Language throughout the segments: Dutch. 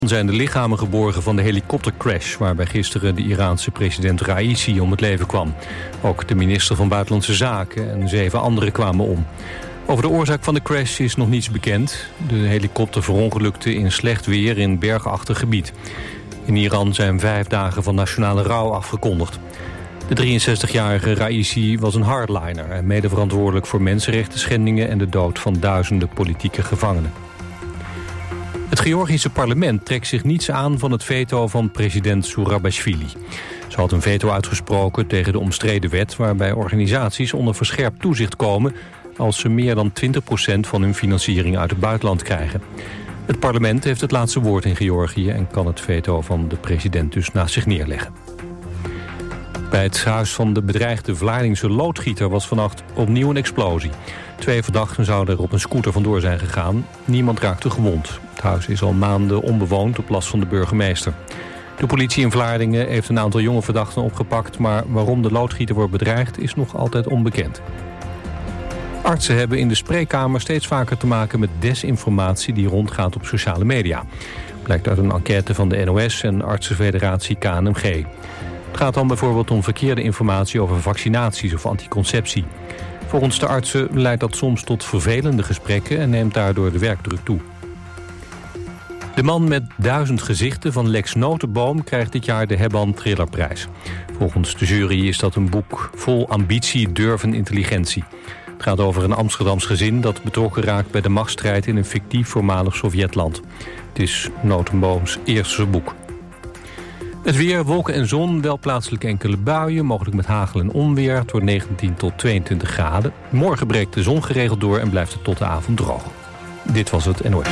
Zijn de lichamen geborgen van de helikoptercrash waarbij gisteren de Iraanse president Raisi om het leven kwam. Ook de minister van Buitenlandse Zaken en 7 anderen kwamen om. Over de oorzaak van de crash is nog niets bekend. De helikopter verongelukte in slecht weer in bergachtig gebied. In Iran zijn 5 dagen van nationale rouw afgekondigd. De 63-jarige Raisi was een hardliner en mede verantwoordelijk voor mensenrechtenschendingen en de dood van duizenden politieke gevangenen. Het Georgische parlement trekt zich niets aan van het veto van president Zurabashvili. Ze had een veto uitgesproken tegen de omstreden wet waarbij organisaties onder verscherpt toezicht komen als ze meer dan 20% van hun financiering uit het buitenland krijgen. Het parlement heeft het laatste woord in Georgië en kan het veto van de president dus naast zich neerleggen. Bij het huis van de bedreigde Vlaardingse loodgieter was vannacht opnieuw een explosie. 2 verdachten zouden er op een scooter vandoor zijn gegaan. Niemand raakte gewond. Het huis is al maanden onbewoond op last van de burgemeester. De politie in Vlaardingen heeft een aantal jonge verdachten opgepakt, maar waarom de loodgieter wordt bedreigd is nog altijd onbekend. Artsen hebben in de spreekkamer steeds vaker te maken met desinformatie die rondgaat op sociale media. Blijkt uit een enquête van de NOS en artsenfederatie KNMG. Het gaat dan bijvoorbeeld om verkeerde informatie over vaccinaties of anticonceptie. Volgens de artsen leidt dat soms tot vervelende gesprekken en neemt daardoor de werkdruk toe. De man met 1000 gezichten van Lex Notenboom krijgt dit jaar de Hebban Thrillerprijs. Volgens de jury is dat een boek vol ambitie, durf en intelligentie. Het gaat over een Amsterdams gezin dat betrokken raakt bij de machtsstrijd in een fictief voormalig Sovjetland. Het is Notenbooms eerste boek. Het weer, wolken en zon, wel plaatselijk enkele buien, mogelijk met hagel en onweer. Het wordt 19 tot 22 graden. Morgen breekt de zon geregeld door en blijft het tot de avond droog. Dit was het NOS.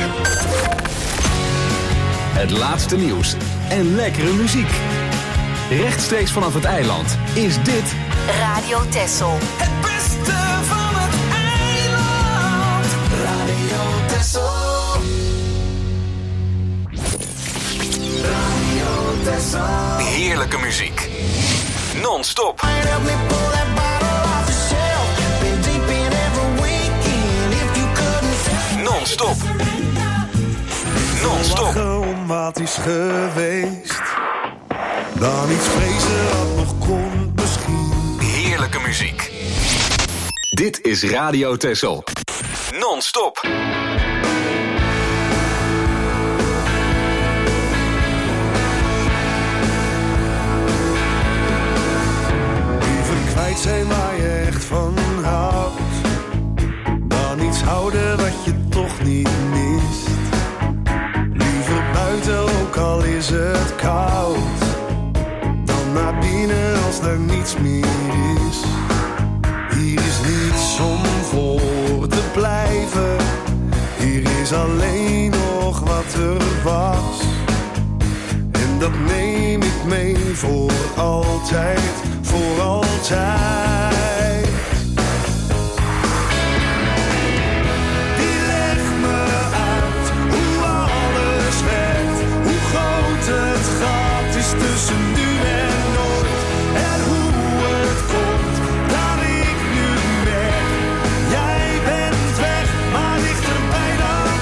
Het laatste nieuws en lekkere muziek. Rechtstreeks vanaf het eiland is dit Radio Texel. Het beste van het eiland. Radio Texel. Radio Texel. heerlijke muziek. Non-stop. Non-stop. Non-stop. Lachen om wat is geweest. Dan iets vrezen wat nog komt misschien. Heerlijke muziek. Dit is Radio Texel. Non-stop. Liever kwijt zijn waar je echt van houdt. Dan iets houden wat je toch niet mist. Liever buiten ook al is het koud. Dan naar binnen als er niets meer is. Hier is niets om voor te blijven. Hier is alleen nog wat er was. En dat neem ik mee voor altijd, voor altijd. Die legt me uit hoe alles werkt. Hoe groot het gat is tussen nu en nooit. En hoe het komt dat ik nu merk. Jij bent weg, maar dichterbij dan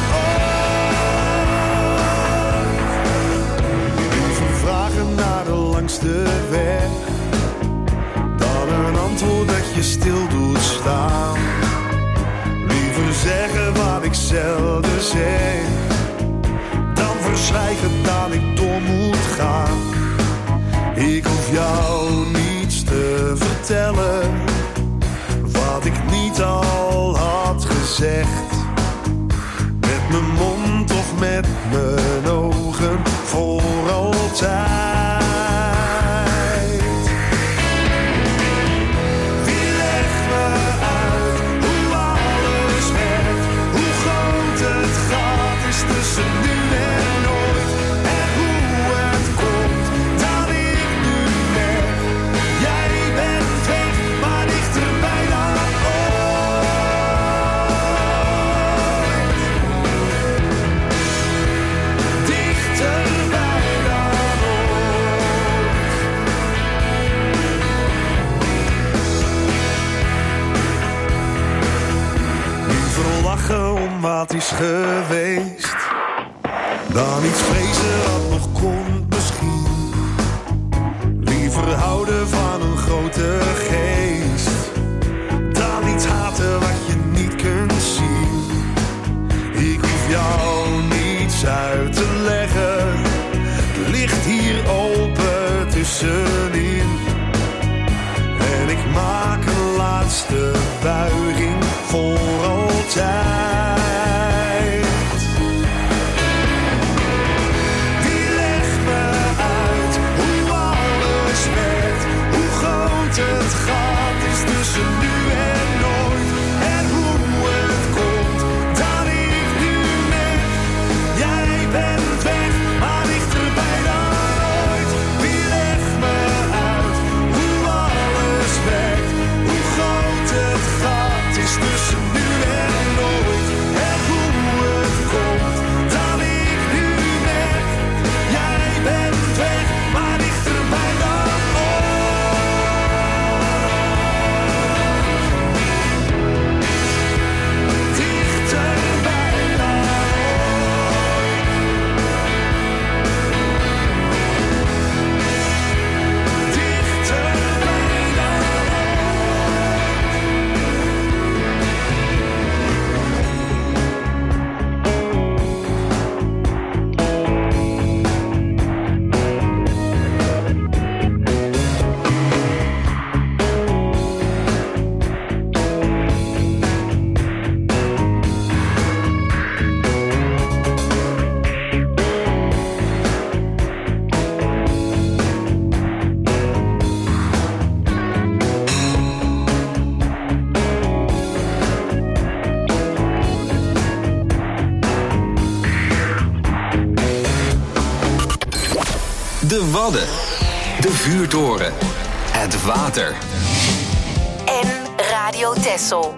ooit. Liever vragen naar de langste weg dan een antwoord dat je stil doet staan. Liever zeggen wat ik zelden zeg dan verzwijgen dat ik door moet gaan. Ik hoef jou niets te vertellen wat ik niet al had gezegd. Met mijn mond of met mijn ogen voor altijd. Wie legt me uit hoe alles werkt. Hoe groot het gat is tussen nu en nooit. En hoe het komt dat ik nu merk. Jij bent weg, maar dichterbij dan ooit. Dichterbij dan ooit. Liever lachen om wat is geweest Dan iets vrezen wat nog komt misschien. Liever houden van een grote geest. Dan iets haten wat je niet kunt zien. Ik hoef jou niets uit te leggen. Het ligt hier open tussenin. En ik maak een laatste buiging voor altijd. Wie legt me uit hoe alles werkt, hoe groot het gat is tussen nu en nooit. En hoe het komt dat ik nu merk, jij bent weg, maar dichterbij dan ooit. Wie legt me uit hoe alles werkt, hoe groot het gat is tussen nu en nooit. En hoe het komt dat ik nu merk, jij bent weg, maar dichterbij dan ooit. Dichterbij dan ooit. Dichterbij dan De Wadden, de vuurtoren, het water. En Radio Texel.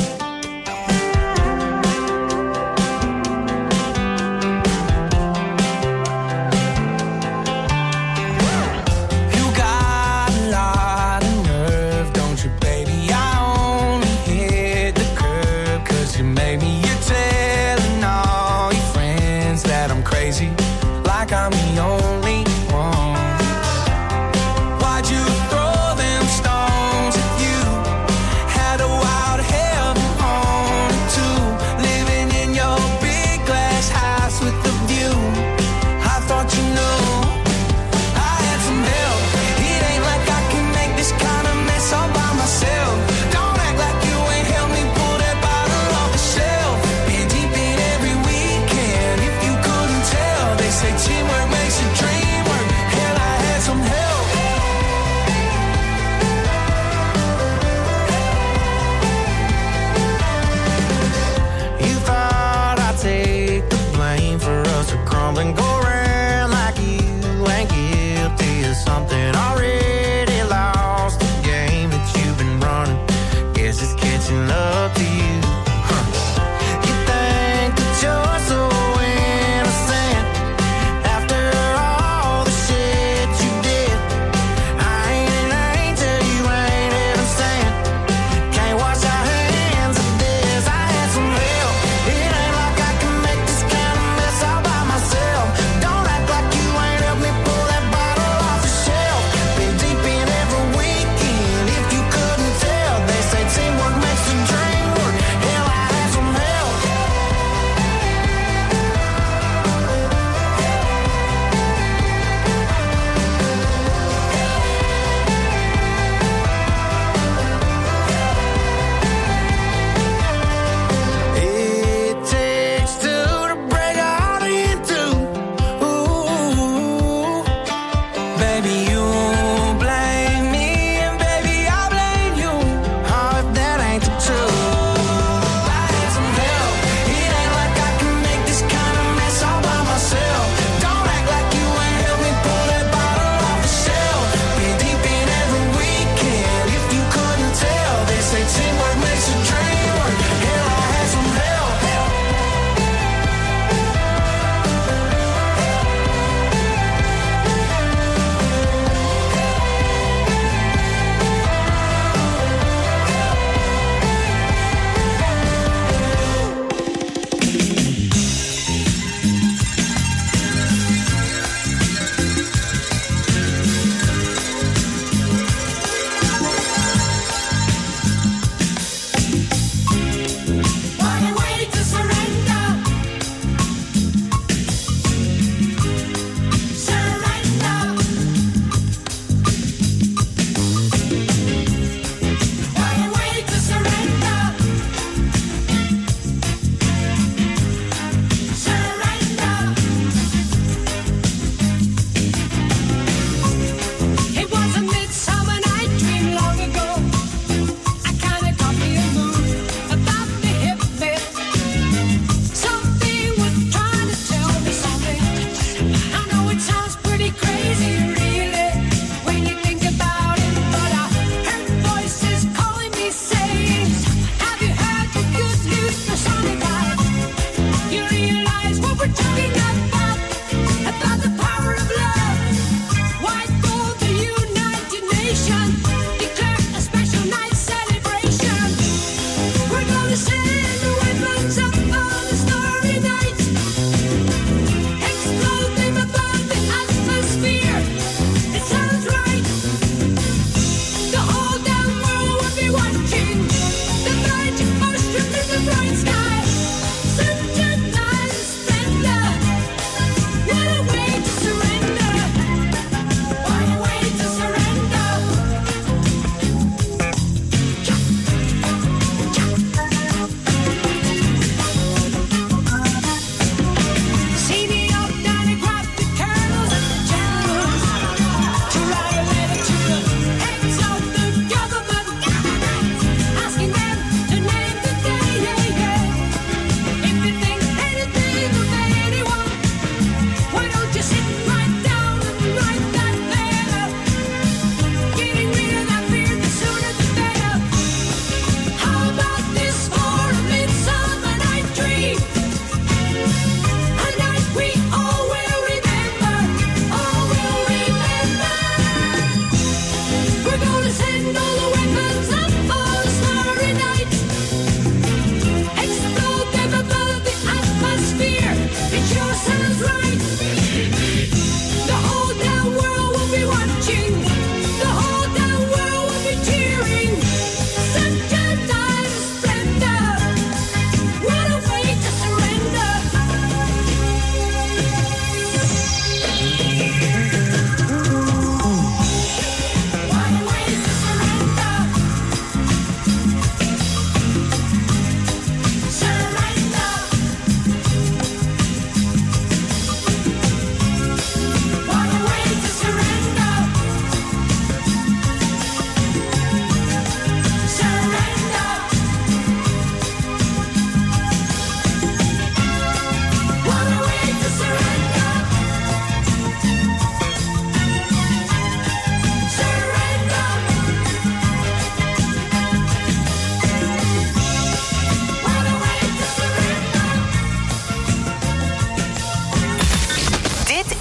You got a lot of nerve, don't you, baby? I only hit the curb 'cause you made me. You're telling all your friends that I'm crazy, like I'm the only one. Why'd you throw them stones at you? Had a wild heaven on it too. Living in your big glass house with the view. I thought you knew I had some help. It ain't like I can make this kind of mess all by myself. Don't act like you ain't helped me pull that bottle off the shelf. Been deep in every weekend, if you couldn't tell. They say teamwork makes a dream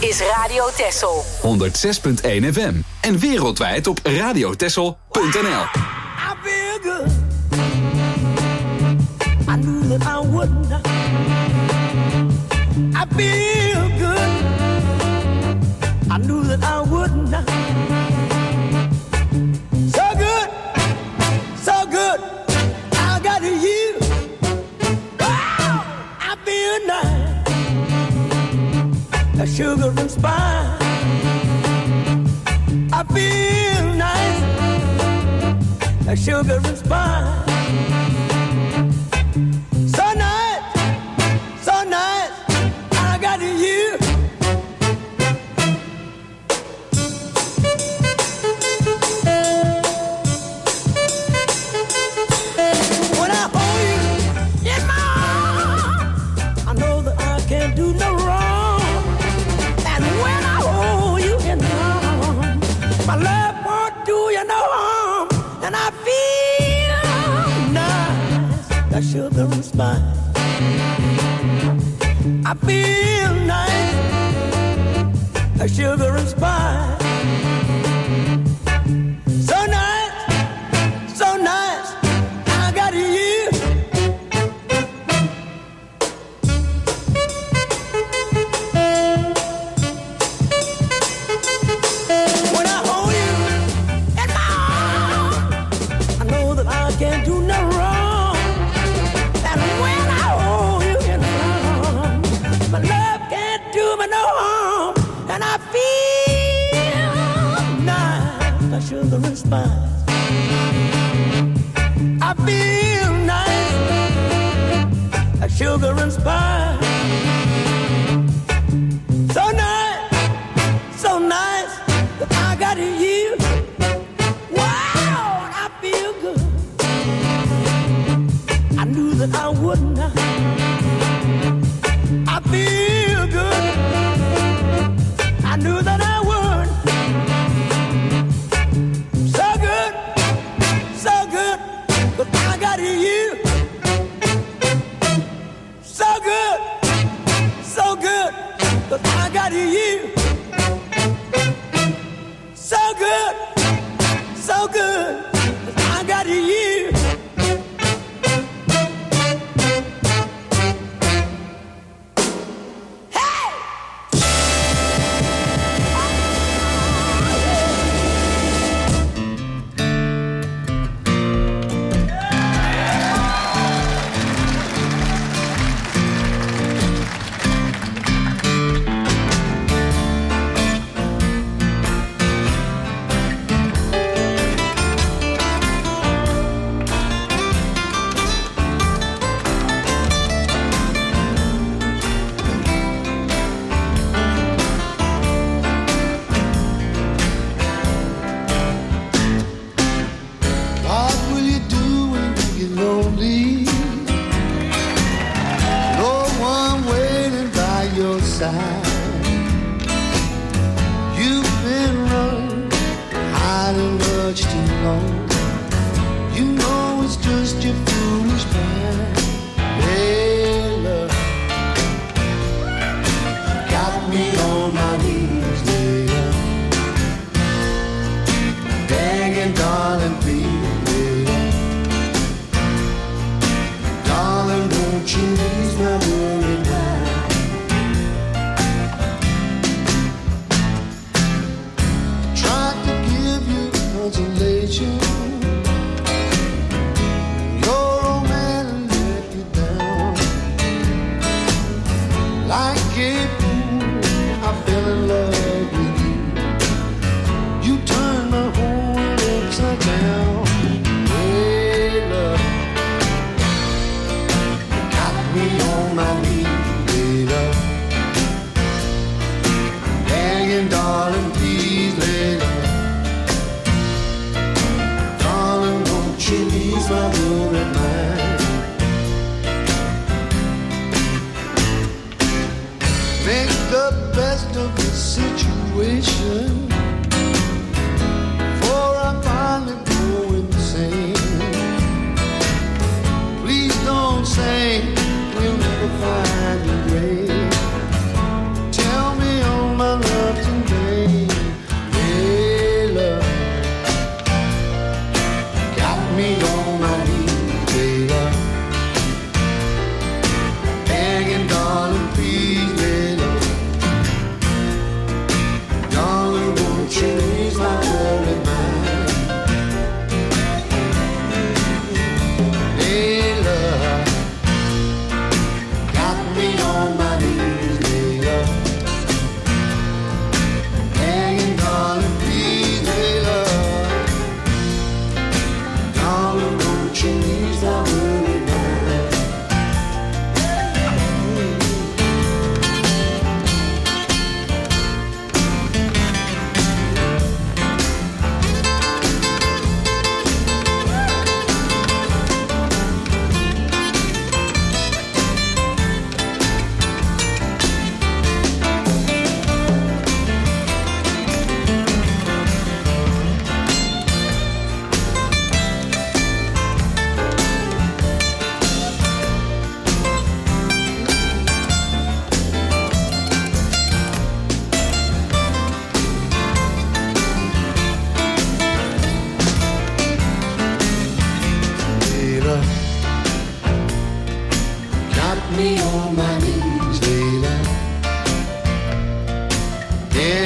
is Radio Texel. 106.1 FM. En wereldwijd op radiotexel.nl. I feel good. I knew that I wouldn't. I feel good. I knew that I wouldn't. So good, so good. I got you. Wow, I feel nice. A sugar and spice. I feel nice. A sugar and spice. So nice, so nice. I got you. When I hold you in my arms, I know that I can't do no wrong. And when I hold you in my arms, my love won't do you no harm. And I feel nice, that sugar and spice. I feel nice, that sugar and spice. So nice, so nice, I got you. When I hold you in my arms, I know that I can't do no wrong. And when I hold you in my arms, my love can't do me no harm. And I feel nice, like sugar and spice. I feel nice, like sugar and spice. So nice, so nice, that I got you. Wow, I feel good. I knew that I wouldn't. I feel good. I knew that I would. So good, but I got you. So good, but I got you. So good, but I got you. Hey!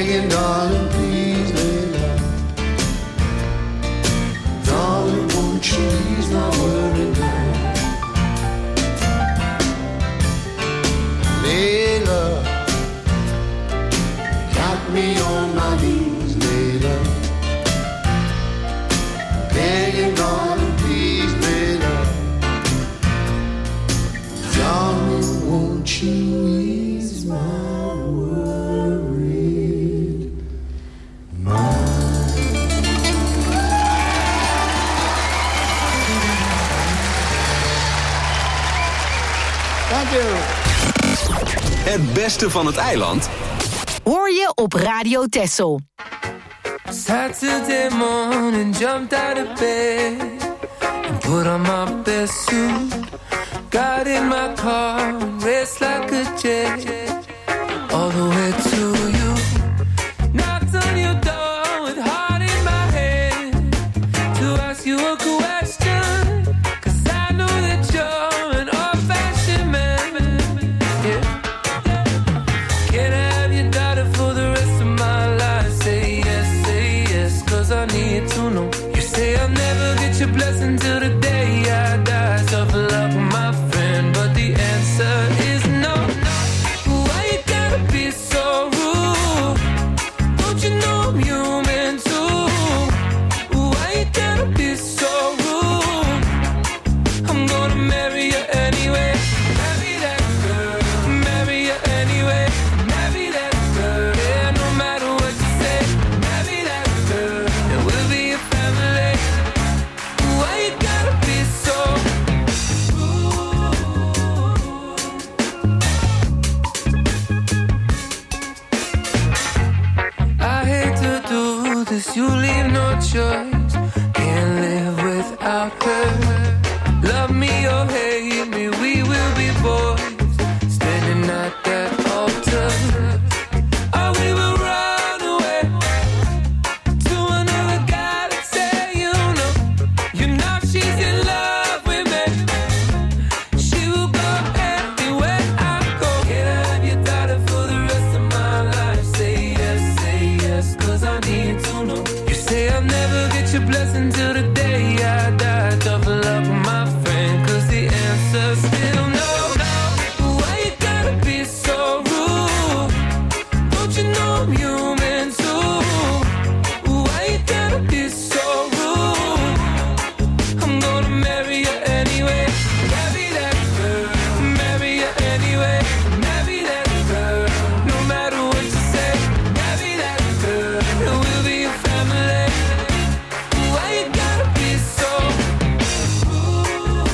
begging, darling, please lay down. Darling, won't you ease my worry now? Layla, got me on my knees, Layla. Begging, darling, please lay down. Darling, won't you ease my worried mind? Thank you. Het beste van het eiland Hoor je op Radio Texel. Saturday morning, jumped out of bed and put on my best suit. Got in my car, raced like a jet all the way to you. Knocked on your door with heart in my head to ask you a question, 'cause I know that you're an old-fashioned man. Yeah. Can I have your daughter for the rest of my life? Say yes, 'cause I need to know. You say I'll never get your blessing till the day I die. Tough luck, my friend, but the answer is no. Why you gotta be so rude? Don't you know I'm human too? Why you gotta be so rude? I'm gonna marry you anyway. Marry that girl, marry you anyway. Marry that girl, yeah, no matter what you say. Marry that girl, and we'll be a family. Why you gotta be so rude? I hate to do this, you leave no choice. Can't live without her. Love me or hate me, we will be boys standing at that altar. Or we will run away to another guy that say you know she's in love with me. She will go anywhere I go. Can I have your daughter for the rest of my life? Say yes, 'cause I need to know. You say I'll never get your blessing till the day I die. Tough luck, my friend, 'cause the answer's still no. Why you gotta be so rude? Don't you know I'm human too? Why you gotta be so rude? I'm gonna marry you anyway. Marry that girl, marry you anyway. Marry that girl, no matter what you say. Marry that girl, and we'll be a family. Why you gotta be so rude?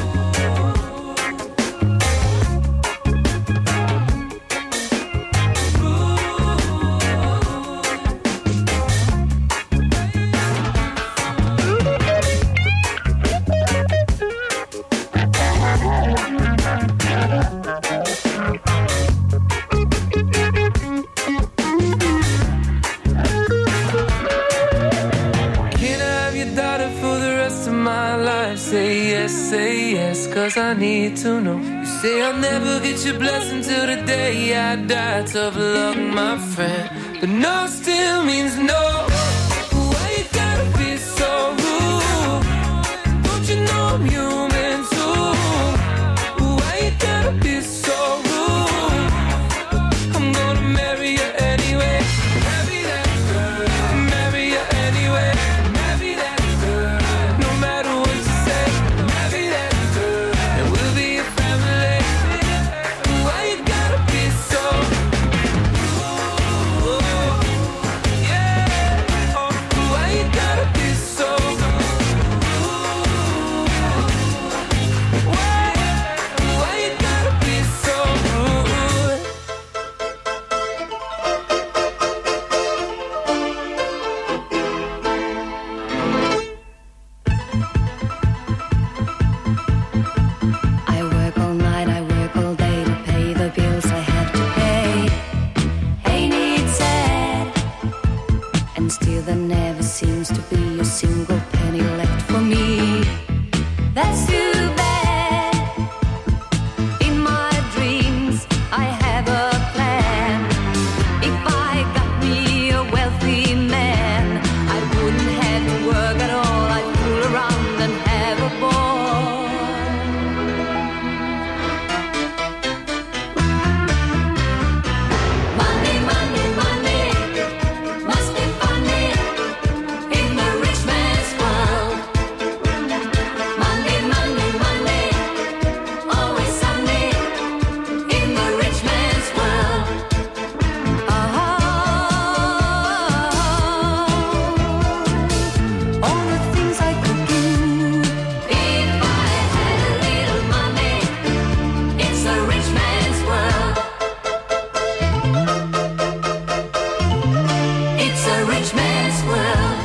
Can I have your daughter for the rest of my life? Say yes, 'cause I need to know. You say I'll never get your blessing till the day I die. Tough luck, my friend, but no still means no. Why you gotta be so rude? Don't you know I'm human too? Why you gotta be so rude? I'm gonna marry you anyway. Marry that girl, marry you anyway. Marry that girl, no matter what you say. Marry that girl, and we'll be a family. Why you gotta be so rude? Yeah. Why you gotta be so rude? Why you gotta be so rude? I work all night, I work all day to pay the bills I have to pay. Ain't it sad? And still there never seems to be a single penny left for me. That's too bad. In my dreams I have a plan. If I got me a a rich man's world.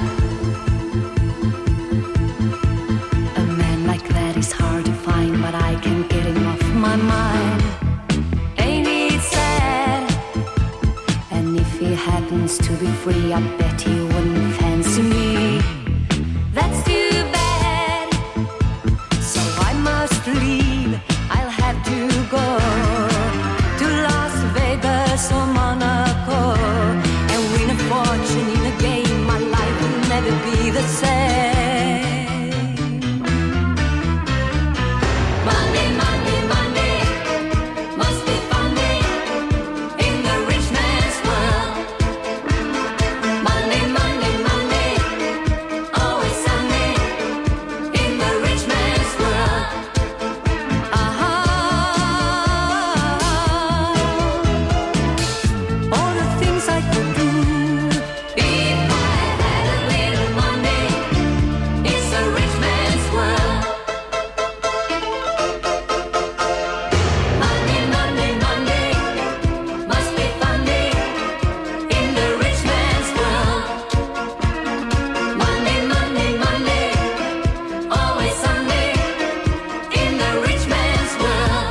A man like that is hard to find, but I can't get him off my mind. Ain't it sad? And if he happens to be free, I bet he wouldn't fancy me. That's too bad. So I must leave. I'll have to go to Las Vegas or Monaco and win a fortune in a game. My life will never be the same. Monday, Monday, Monday must be funny in the rich man's world. Monday, Monday, Monday, always Sunday in the rich man's world. All the things I could do if I had a little money. It's a rich man's world. Monday, Monday, Monday must be funny in the rich man's world. Monday, Monday, Monday, always Sunday in the rich man's world.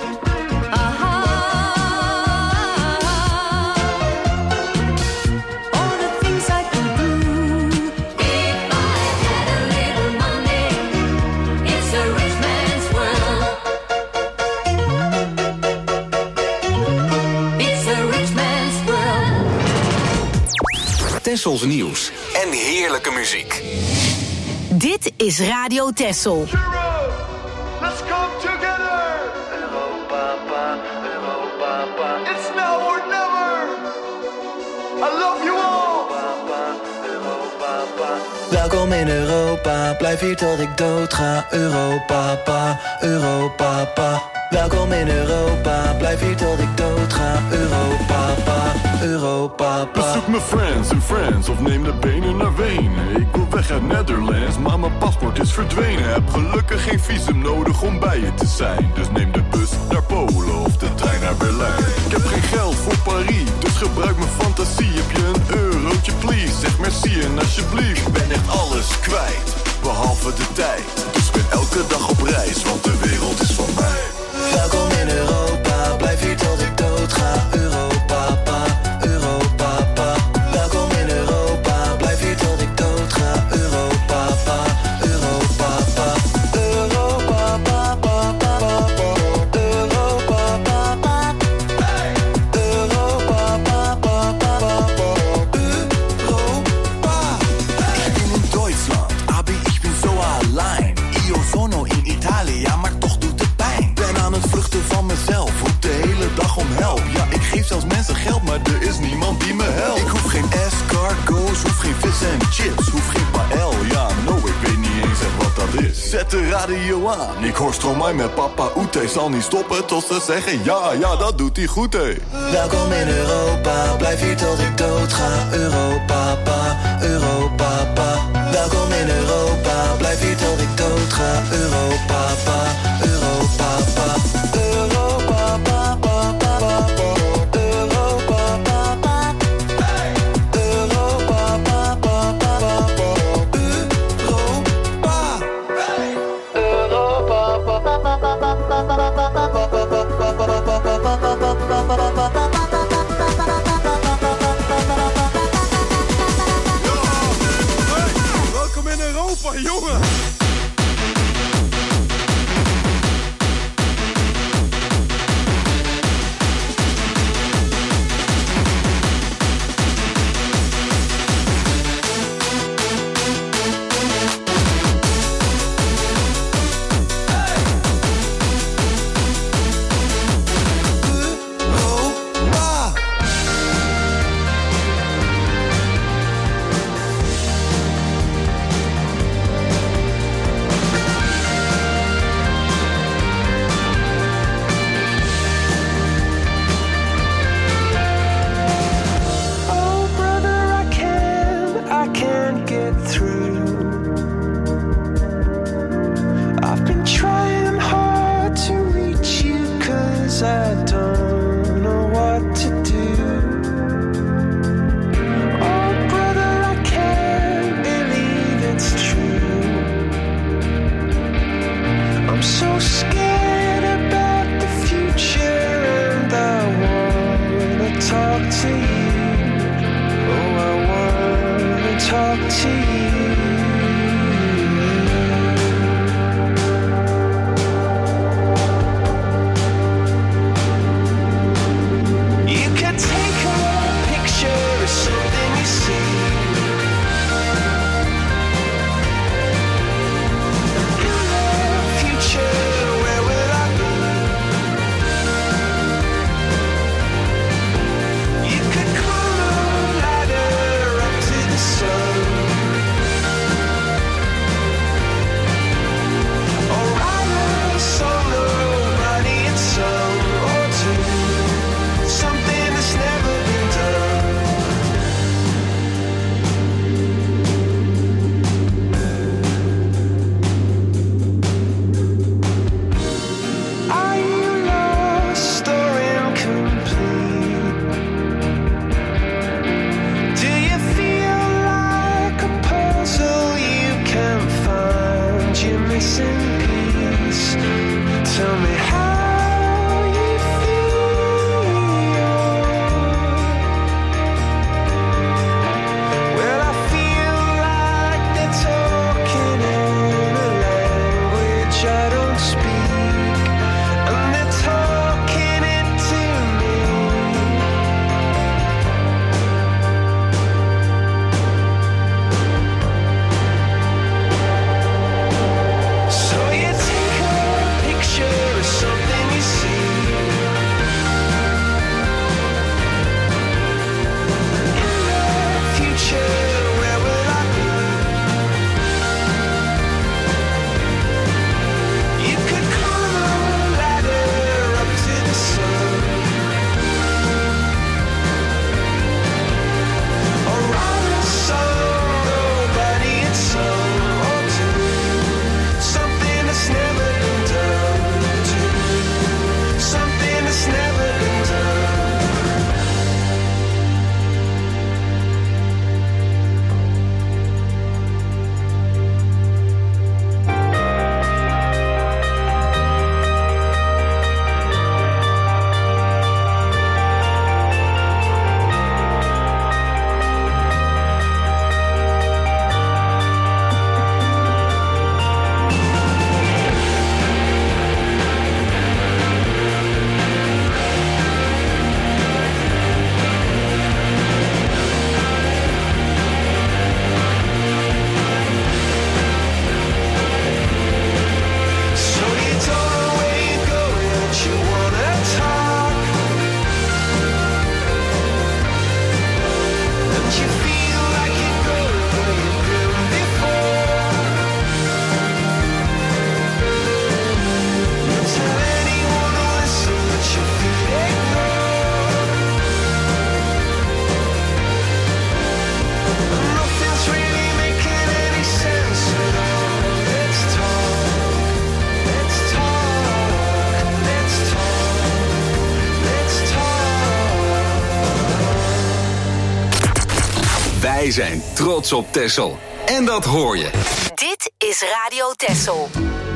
All the things I could do if I had a little money. It's a rich man's world. It's a rich man's world. Tessels nieuws en heerlijke muziek. Dit is Radio Tessel. Let's come together. Europa, Europa. It's now or never. I love you all. Welkom in Europa, blijf hier tot ik dood ga. Europa, Europa. Welkom in Europa, blijf hier tot ik dood ga. Europa, Europa. Bezoek mijn friends en friends of neem de benen naar Wenen. Ik wil weg uit Netherlands, maar mijn paspoort is verdwenen. Heb gelukkig geen visum nodig om bij je te zijn. Dus neem de bus naar Polen of de trein naar Berlijn. Ik heb geen geld voor Paris, dus gebruik mijn fantasie. Heb je een eurotje please, zeg merci en alsjeblieft. Ik ben echt alles kwijt, behalve de tijd. Dus ik ben elke dag op reis, want de wereld is van mij. Welkom in Europa, blijf hier tot ik dood ga. Europa, Europa. Welkom in Europa, blijf hier tot ik dood ga. Europa, Europa. Ich bin in Deutschland, aber ich bin so allein. Io sono in Italia, maar toch doet het pijn. Ben aan het vluchten van mezelf, roep de hele dag om help. Ja, ik geef zelfs mensen geld, maar er is niemand die me helpt. Ik hoef geen escargots, hoef geen vis en chips, hoef geen paël. Ja, no, ik weet niet eens echt wat dat is. Zet de radio aan, ik hoor Stromae met Papa Oete. Zal niet stoppen tot ze zeggen ja, dat doet hij goed, hé. Welkom in Europa, blijf hier tot ik dood ga. Europa, Europa. Welkom in Europa, blijf hier tot ik dood ga. Europa, Europa. talk to you. You can take a picture of something you see. In the future, where will I be? You could climb a ladder up to the sun, or write a song nobody had sung, or do something that's never been done. Are you lost or incomplete? Do you feel like a puzzle you can't find your missing piece? Tell me how you feel. Well, I feel like they're talking in a language I don't speak, and they're talking it to me. So you take a picture of something you see. In the future, where will I be? You could climb a ladder up to the sun, or write a song nobody had sung, or do something that's never been done. Do something that's never been done. So you don't know where you're going, but you wanna talk, and you feel like you're going where you've been before. You tell anyone to listen, but you feel ignored, and nothing's really making any sense at all. Let's talk. Let's talk, let's talk, let's talk. Wij zijn trots op Texel. En dat hoor je. Dit is Radio Texel.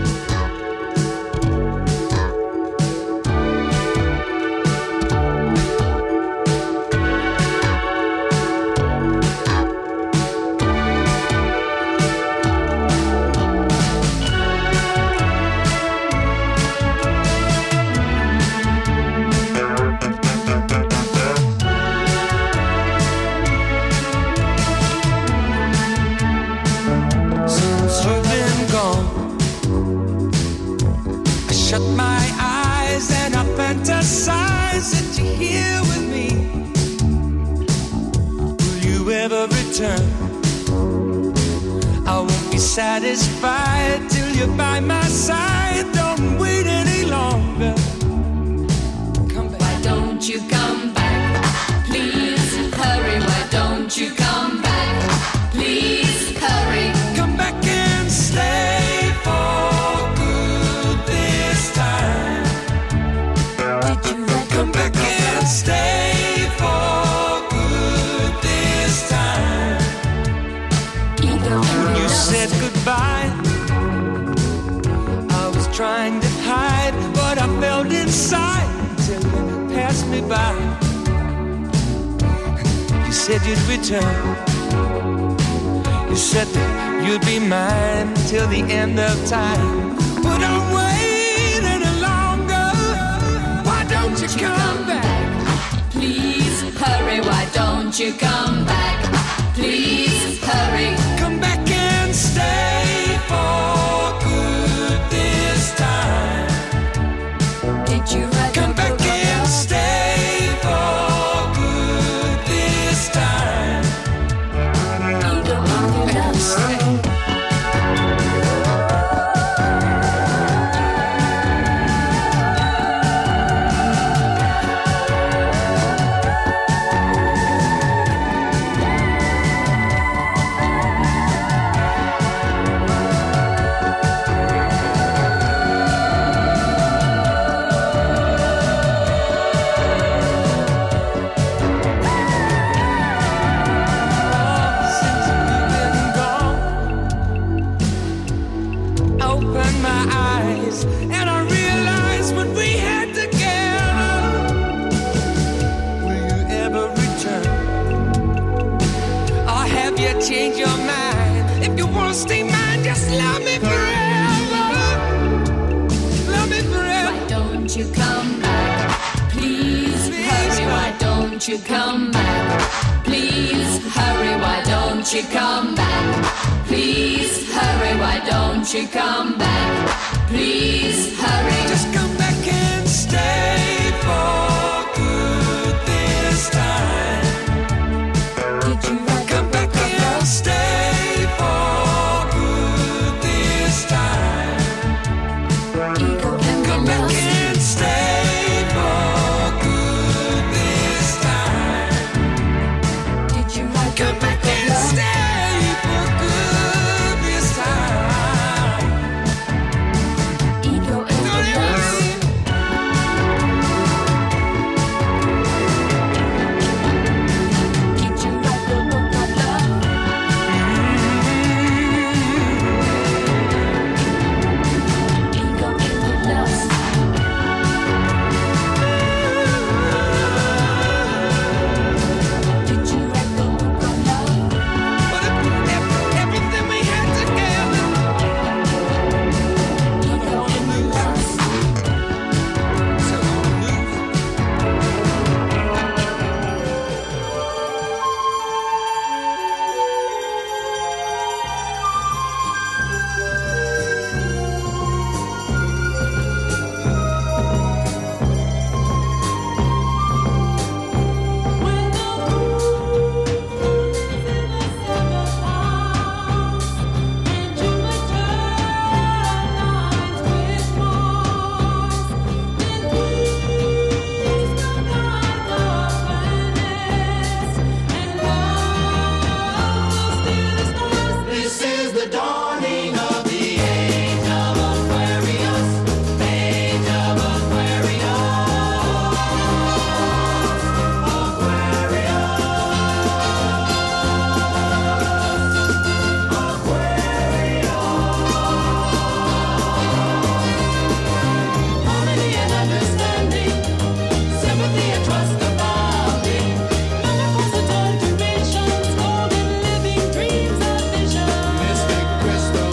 Since you've been gone, I shut my eyes and I fantasize that you're here with me. Will you ever return? I won't be satisfied till you're by my side. Don't wait any longer. Come back. Why don't you come back? Please hurry. Why don't you come back? Please hurry. Come back and stay for good this time. Did you Come back and stay for good this time. When you said goodbye, I was trying to hide what I felt inside till you passed me by. You said you'd return. You said that you'd be mine till the end of time. But don't wait any longer. Why don't you come back? Please hurry, why don't you come back? Please hurry. Come back and stay for good this time. Did you write Come back and stay for good this time. Ego in your love story. Change your mind. If you wanna stay mine, just love me forever. Love me forever. Why don't you come back? Please hurry, why don't you come back? Please hurry, why don't you come back? Please hurry, why don't you come back? Please hurry. Just come back and stay for good this time. Did you come back and stay for good this time? Ego in Come your back love and stay for good this time. Did you write Come back and stay for good this time. Ego in your love Did you write the book of love? Ego in your love Did you write the book of love? But everything we had together, Ego in your love so This is the dawning of the age of Aquarius, age of Aquarius, harmony and understanding, sympathy and trust abounding, manifold alterations, golden living dreams of vision. Mystic crystal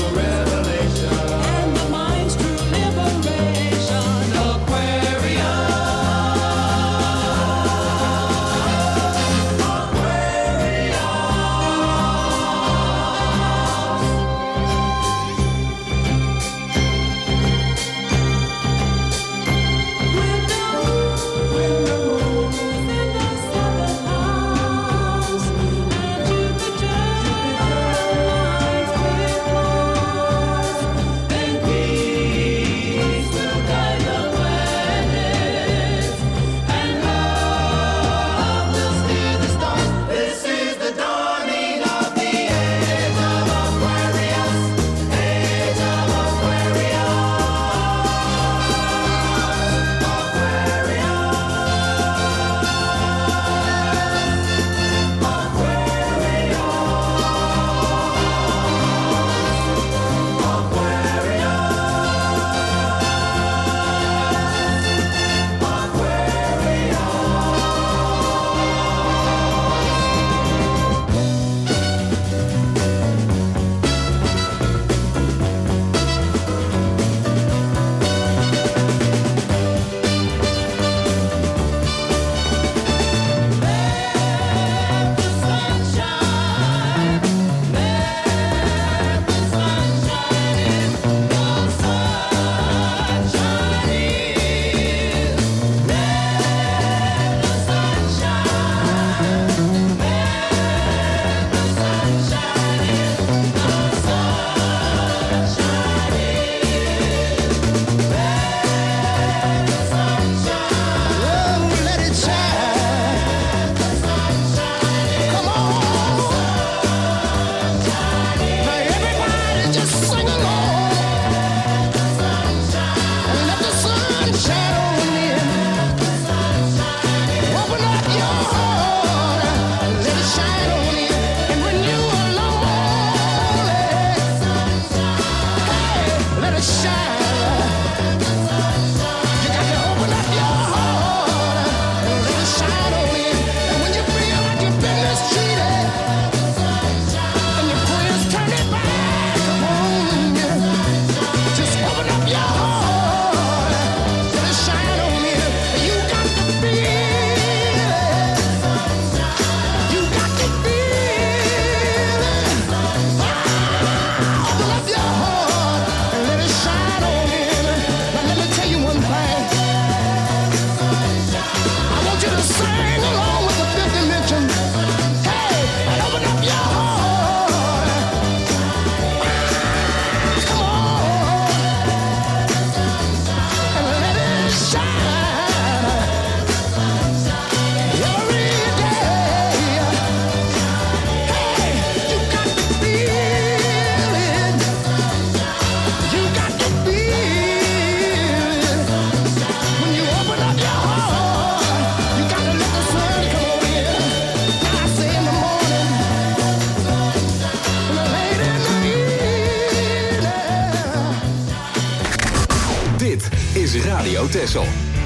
Radio Texel.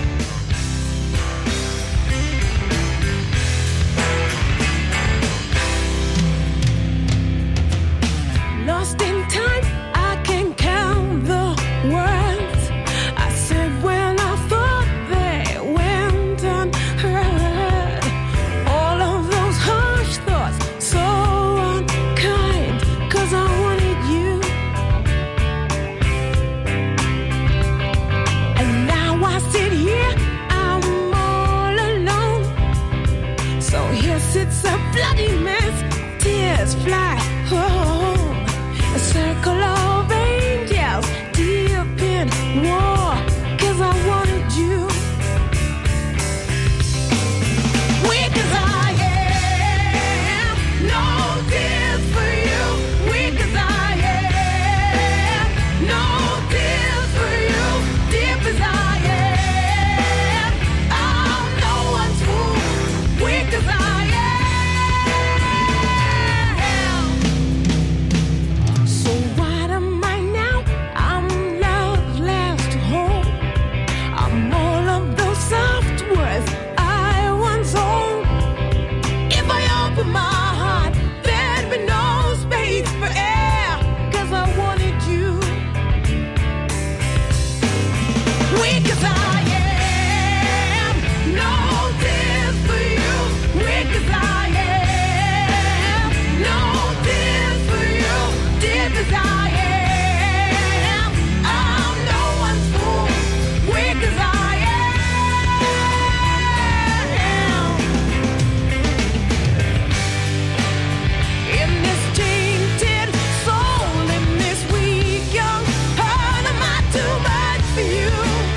Lost in time, I can count the words I said when I thought they went unheard. All of those harsh thoughts, so unkind, 'cause I wanted you. And now I sit here, I'm all alone. So here sits a bloody mess, tears fly home. A circle of angels deep in war, 'cause I wanted you. Weak as I am, no tears for you. Weak as I am, no tears for you. Deep as I am, I'm no one's fool. Weak as I am. So what am I now? I'm love's last hope. I'm all of those soft words I once owned. If I open my heart, there'd be no space for air, 'cause I wanted you. Weak as I am, no tears for you. Weak as I am, no tears for you. Deep as I am, I'm no one's fool. Weak as I am. In this tainted soul, in this weak young heart, am I too much for you?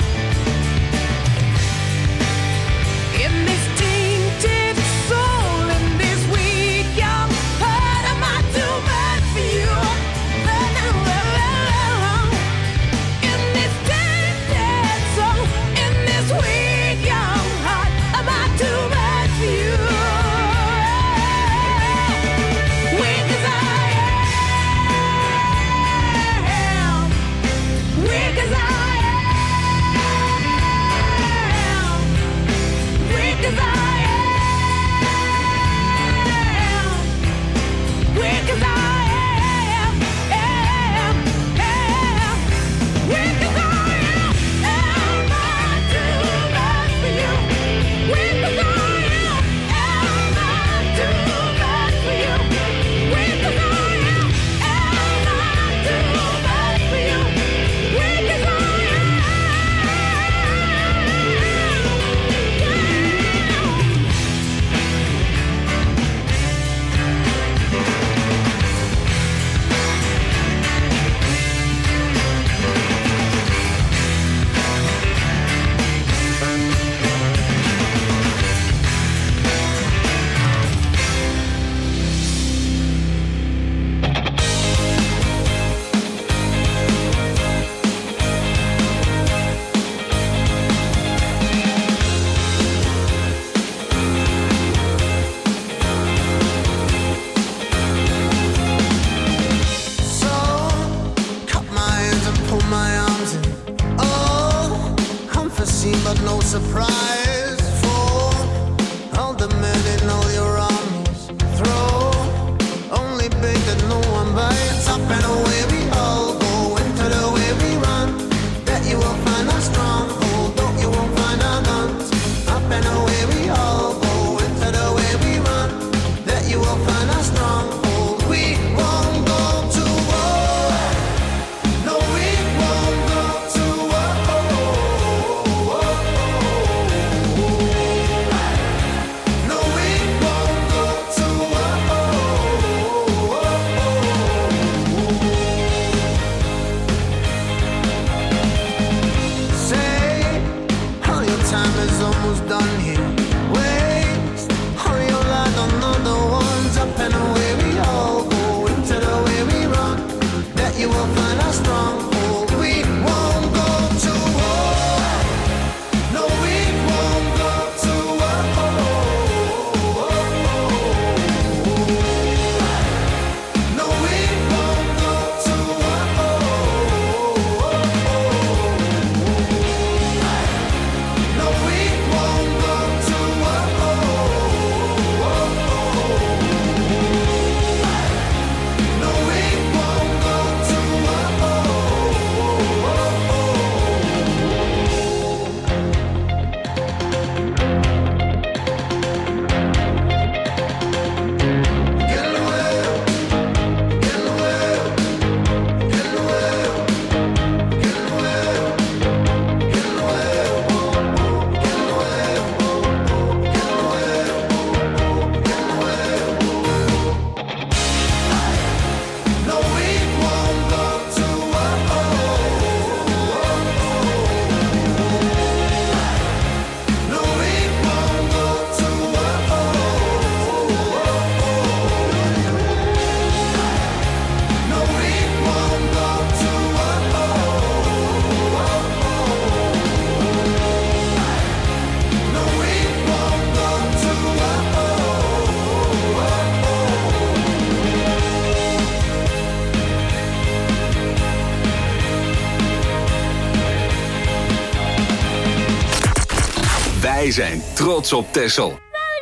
In this tainted soul, in this weak young heart, am I too much for you? In this tainted soul, in this weak young heart, am I too much for you? Weak as I am, weak as I am, weak as I am, weak as I am, weak as I am I too much for you? Weak as I am I too much for you? Weak as I am I too much for you? Weak as I So, cup my hands and pull my arms in. Oh, unforeseen but no surprise. For all the men in all your armies, throw only bait that no one bites. Up and away we all go, into the way we run. Bet you will find a stronghold, don't you won't find our guns. Up and away we all go, into the way we run. That you will find a stronghold. We won't go to war. No, we won't go to war. Wij zijn trots op Texel.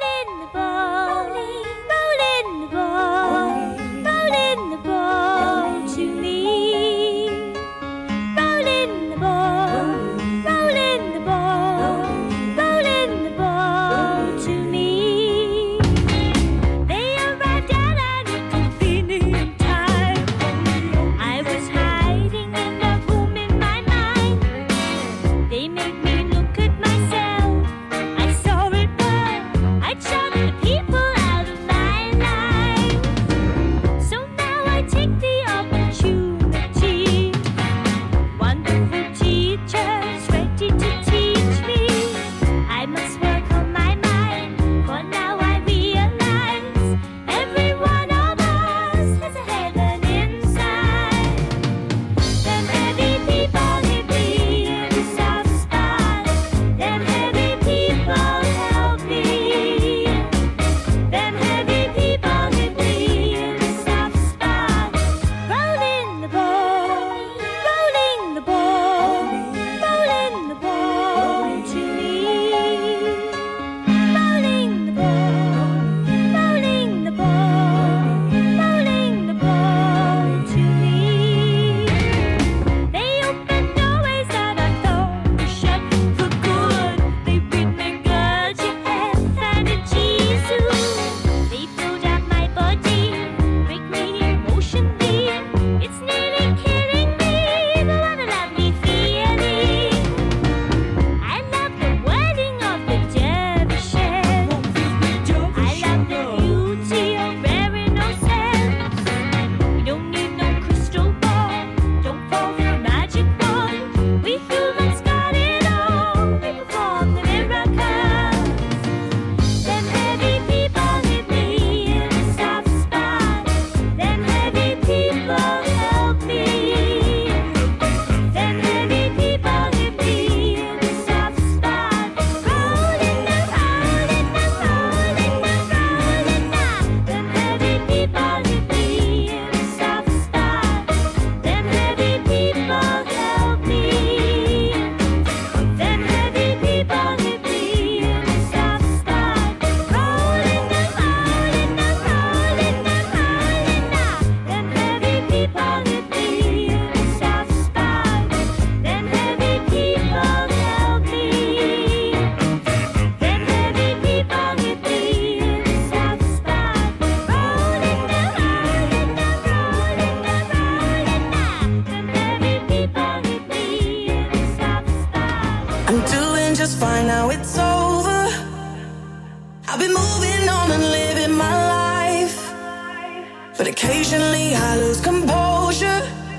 Occasionally I lose composure,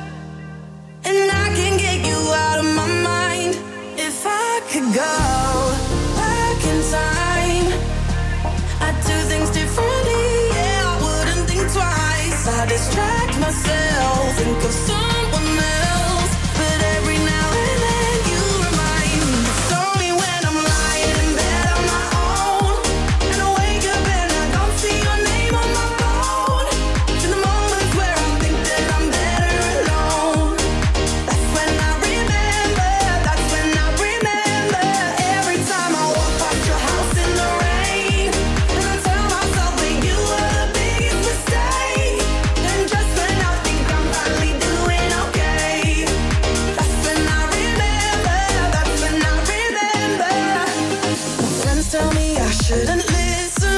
and I can get you out of my mind. If I could go back in time, I'd do things differently. Yeah, I wouldn't think twice. I distract myself, think of someone else, but every now and then you remind me. It's only when I'm lying in bed on my own, and I wake up and I don't see your name on my phone. In the moments where I think that I'm better alone, that's when I remember. That's when I remember. Every time I walk past your house in the rain, and I tell myself that you were the biggest mistake. And just when I think I'm finally doing okay, that's when I remember. That's when I remember. My friends tell me I shouldn't listen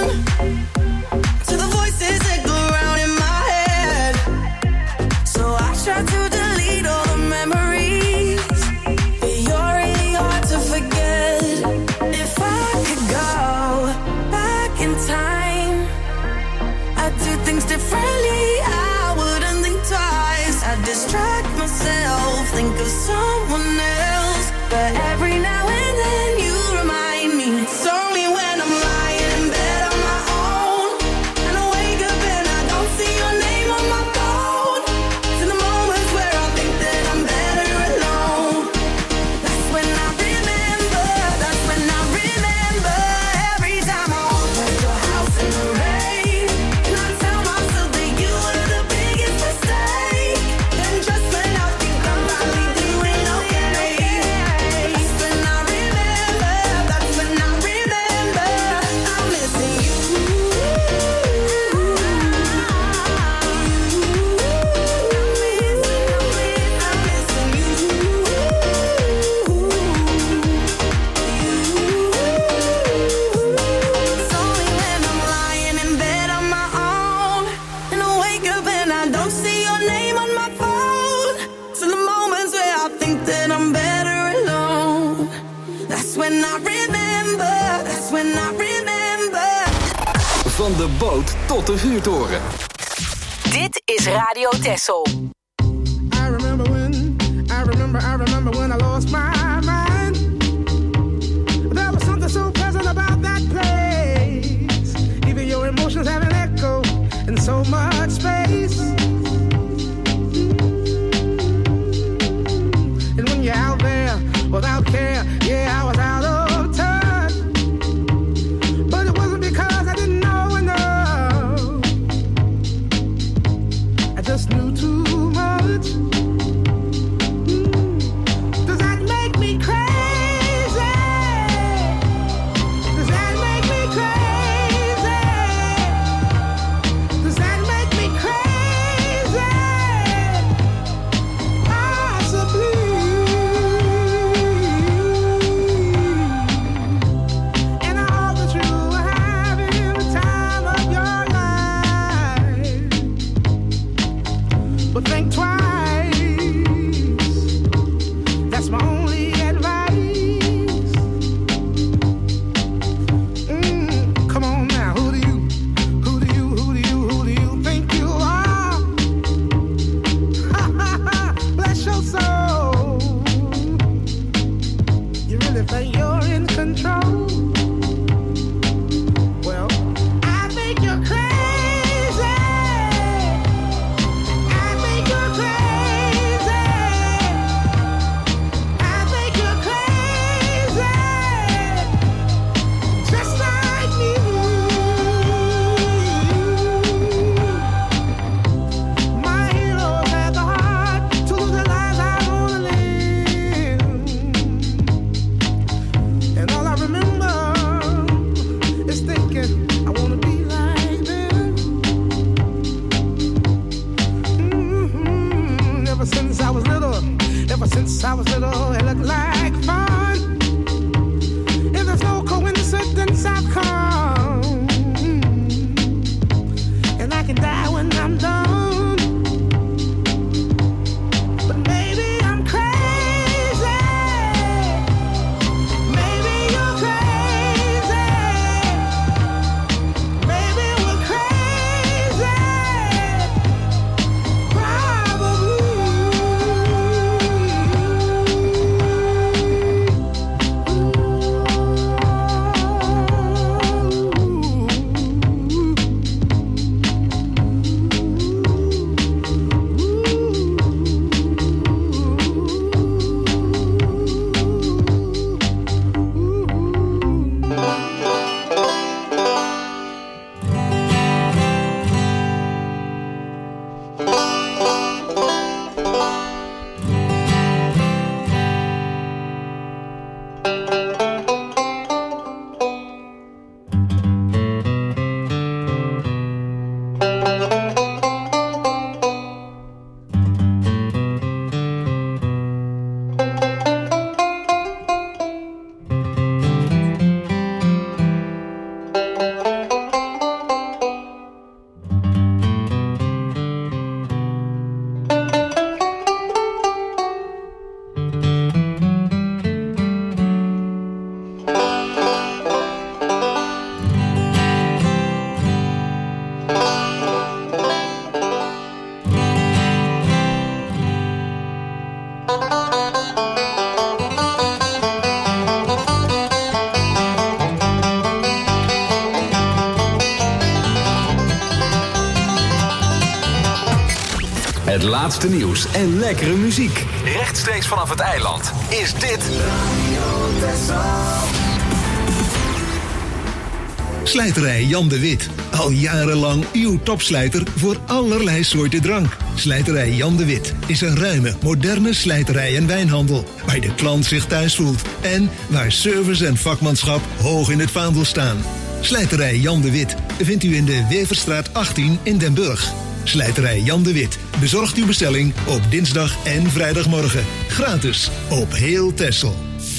to the voices that go round in my head, so I try to delete all the memories, but you're really hard to forget. If I could go back in time, I'd do things differently. I wouldn't think twice. I'd distract myself, think of someone else, but every now and then you remind me. It's only when I'm lying in bed on my own, and I wake up and I don't see your name on my phone. It's in the moments where I think that I'm better alone, that's when I remember. That's when I remember. Every time I walk past your house in the rain, and I tell myself that you were the biggest mistake. And just when I think I'm finally doing okay, remember, that's when I remember. Van de boot tot de vuurtoren. Dit is Radio Texel. I remember when I lost my mind. There was something so pleasant about that place. Even your emotions have an echo in so much space. And when you're out there without care, yeah, I was out of touch. But it wasn't because I didn't know enough. I just knew too much. Does that make me crazy? Does that make me crazy? Does that make me crazy? Possibly. And I hope that you are having the time of your life. But think twice. That's my only advice. Come on now, who do you think you are? Bless your soul. You really think you're in control? Well, I think you're crazy. I think you're crazy. I think you're crazy. Just like me. My heroes had the heart to lose their lives. I wanna live. And all I remember is thinking I wanna be like them. Ever since I was little, it looked like fun. If there's no coincidence, I've come. And I can die when I'm done. But maybe I'm crazy. Maybe you're crazy. Maybe we're crazy. Het laatste nieuws en lekkere muziek. Rechtstreeks vanaf het eiland is dit Slijterij Jan de Wit. Al jarenlang uw topslijter voor allerlei soorten drank. Slijterij Jan de Wit is een ruime, moderne slijterij en wijnhandel. Waar de klant zich thuis voelt. En waar service en vakmanschap hoog in het vaandel staan. Slijterij Jan de Wit vindt u in de Weverstraat 18 in Den Burg. Slijterij Jan de Wit bezorgt uw bestelling op dinsdag en vrijdagmorgen. Gratis op heel Texel.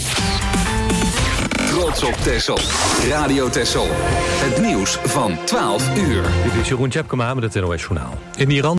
Trots op Texel. Radio Texel. Het nieuws van 12 uur. Dit is Jeroen Tjepkema met het NOS Journaal. In Iran